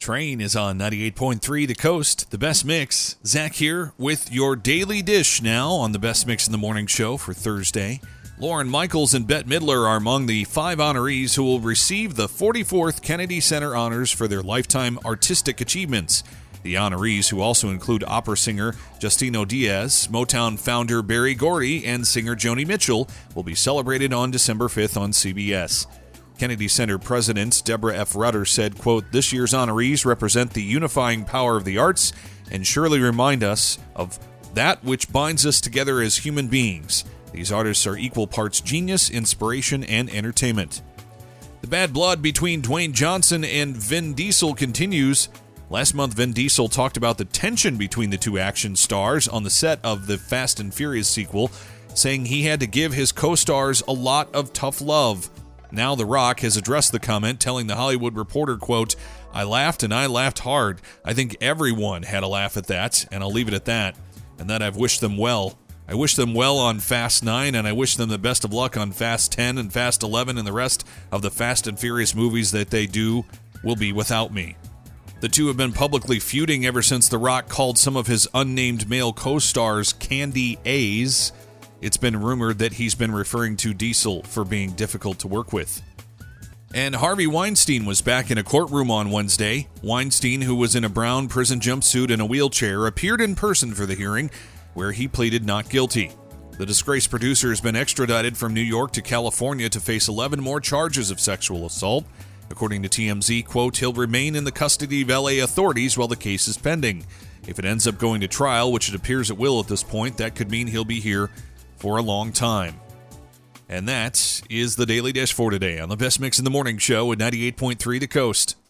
Train is on 98.3 The Coast, the best mix. Zach here with your daily dish now on the best mix in the morning show for Thursday. Lauren Michaels and Bette Midler are among the 5 honorees who will receive the 44th Kennedy Center Honors for their lifetime artistic achievements. The honorees, who also include opera singer Justino Diaz, Motown founder Berry Gordy, and singer Joni Mitchell, will be celebrated on December 5th on CBS. Kennedy Center President Deborah F. Rutter said, quote, "This year's honorees represent the unifying power of the arts and surely remind us of that which binds us together as human beings. These artists are equal parts genius, inspiration, and entertainment." The bad blood between Dwayne Johnson and Vin Diesel continues. Last month, Vin Diesel talked about the tension between the two action stars on the set of the Fast and Furious sequel, saying he had to give his co-stars a lot of tough love. Now The Rock has addressed the comment, telling The Hollywood Reporter, quote, "I laughed and I laughed hard. I think everyone had a laugh at that, and I'll leave it at that. And that I've wished them well. I wish them well on Fast 9, and I wish them the best of luck on Fast 10 and Fast 11, and the rest of the Fast and Furious movies that they do will be without me." The two have been publicly feuding ever since The Rock called some of his unnamed male co-stars Candy A's. It's been rumored that he's been referring to Diesel for being difficult to work with. And Harvey Weinstein was back in a courtroom on Wednesday. Weinstein, who was in a brown prison jumpsuit and a wheelchair, appeared in person for the hearing, where he pleaded not guilty. The disgraced producer has been extradited from New York to California to face 11 more charges of sexual assault. According to TMZ, quote, "He'll remain in the custody of LA authorities while the case is pending. If it ends up going to trial, which it appears it will at this point, that could mean he'll be here for a long time." And that is the Daily Dish for today on the Best Mix in the Morning Show at 98.3 The Coast.